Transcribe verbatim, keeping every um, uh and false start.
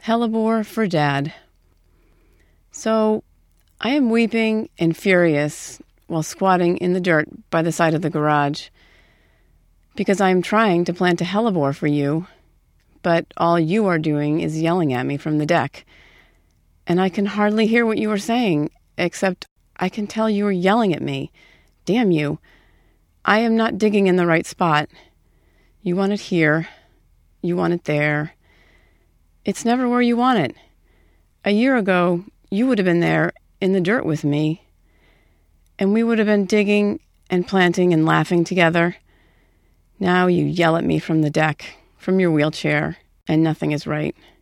Hellebore for Dad. So, I am weeping and furious while squatting in the dirt by the side of the garage, because I am trying to plant a hellebore for you, but all you are doing is yelling at me from the deck, and I can hardly hear what you are saying, except I can tell you are yelling at me. Damn you. I am not digging in the right spot. You want it here. You want it there. It's never where you want it. A year ago, you would have been there in the dirt with me, and we would have been digging and planting and laughing together. Now you yell at me from the deck, from your wheelchair, and nothing is right.